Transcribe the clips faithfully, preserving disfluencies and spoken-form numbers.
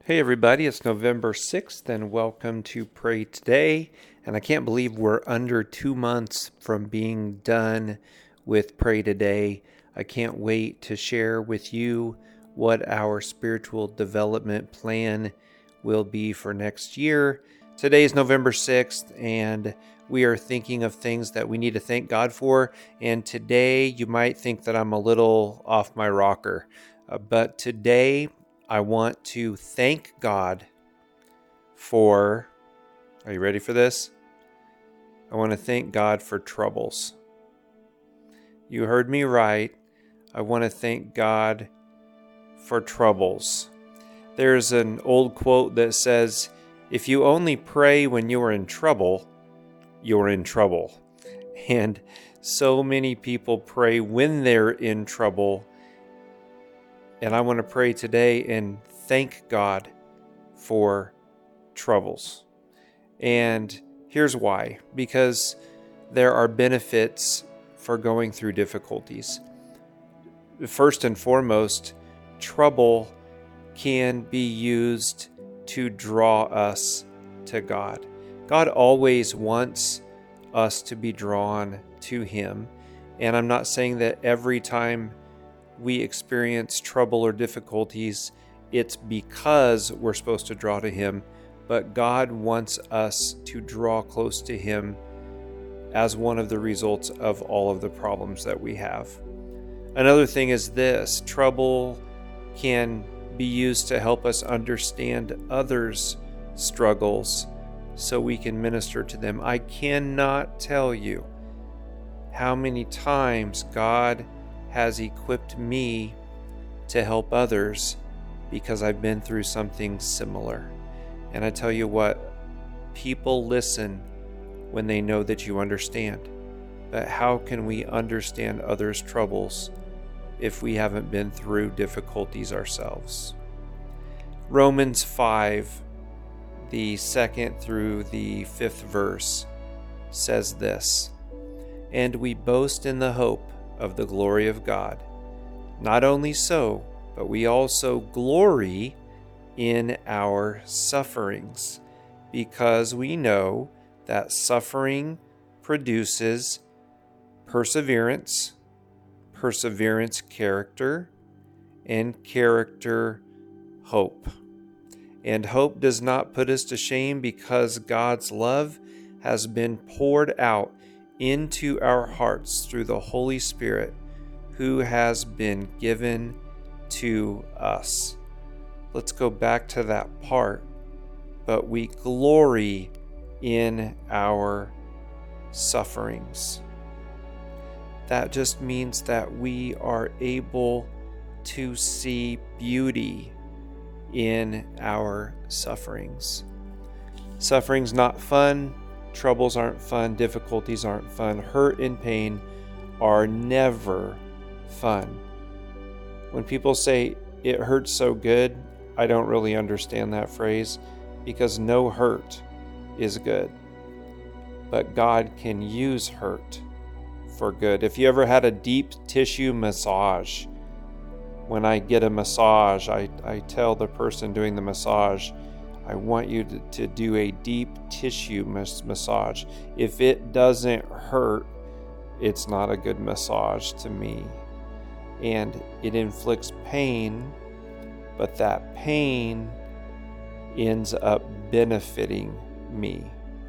Hey everybody, it's November sixth and welcome to Pray Today. And I can't believe we're under two months from being done with Pray Today. I can't wait to share with you what our spiritual development plan will be for next year. Today is November sixth and we are thinking of things that we need to thank God for. And today you might think that I'm a little off my rocker, uh, but today I want to thank God for, are you ready for this? I want to thank God for troubles. You heard me right. I want to thank God for troubles. There's an old quote that says, if you only pray when you are in trouble, you're in trouble. And so many people pray when they're in trouble. And I want to pray today and thank God for troubles. And here's why. Because there are benefits for going through difficulties. First and foremost, trouble can be used to draw us to God. God always wants us to be drawn to Him. And I'm not saying that every time we experience trouble or difficulties, it's because we're supposed to draw to Him, but God wants us to draw close to Him as one of the results of all of the problems that we have. Another thing is this: trouble can be used to help us understand others' struggles so we can minister to them. I cannot tell you how many times God has equipped me to help others because I've been through something similar. And I tell you what, people listen when they know that you understand. But how can we understand others' troubles if we haven't been through difficulties ourselves? Romans five, the second through the fifth verse, says this: and we boast in the hope of the glory of God. Not only so, but we also glory in our sufferings, because we know that suffering produces perseverance, perseverance character, and character hope. And hope does not put us to shame, because God's love has been poured out into our hearts through the Holy Spirit who has been given to us. Let's go back to that part. But we glory in our sufferings. That just means that we are able to see beauty in our sufferings. Suffering's not fun. Troubles aren't fun. Difficulties aren't fun. Hurt and pain are never fun. When people say it hurts so good, I don't really understand that phrase, because no hurt is good. But God can use hurt for good. If you ever had a deep tissue massage, when I get a massage, I, I tell the person doing the massage, I want you to, to do a deep tissue mas- massage. If it doesn't hurt, it's not a good massage to me. And it inflicts pain, but that pain ends up benefiting me.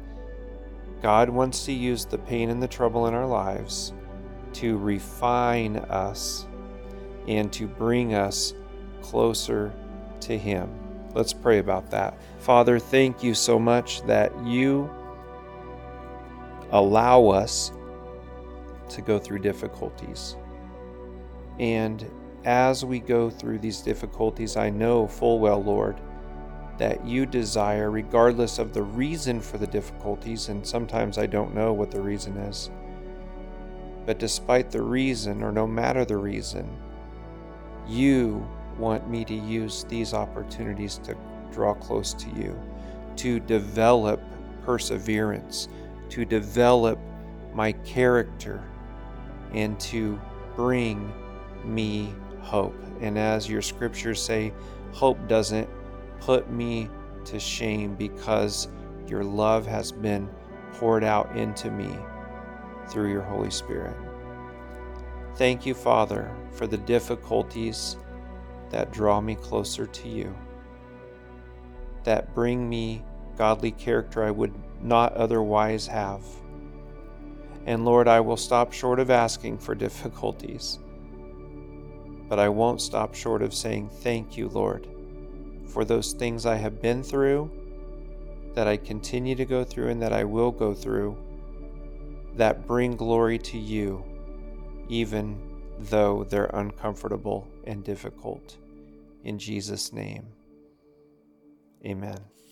God wants to use the pain and the trouble in our lives to refine us and to bring us closer to Him. Let's pray about that. Father, thank you so much that you allow us to go through difficulties. And as we go through these difficulties, I know full well, Lord, that you desire, regardless of the reason for the difficulties, and sometimes I don't know what the reason is, but despite the reason, or no matter the reason, you want me to use these opportunities to draw close to you, to develop perseverance, to develop my character, and to bring me hope. And as your scriptures say, hope doesn't put me to shame, because your love has been poured out into me through your Holy Spirit. Thank you, Father, for the difficulties that draw me closer to you, that bring me godly character I would not otherwise have. And Lord, I will stop short of asking for difficulties, but I won't stop short of saying thank you, Lord, for those things I have been through, that I continue to go through, and that I will go through, that bring glory to you, even though they're uncomfortable and difficult. In Jesus' name, amen.